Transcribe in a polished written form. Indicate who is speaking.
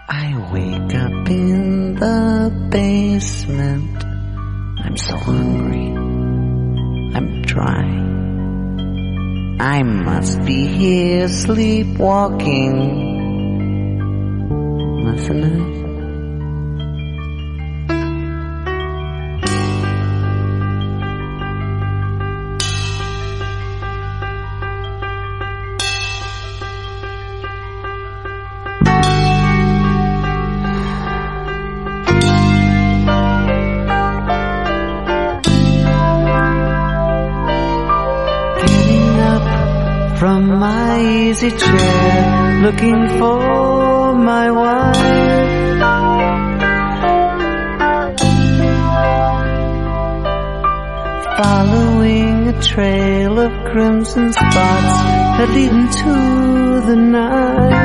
Speaker 1: I wake up in the basement. I'm so hungry. I'm dry. I must be here sleepwalking, mustn't I? From my easy chair, looking for my wife. Following a trail of crimson spots that lead into the night.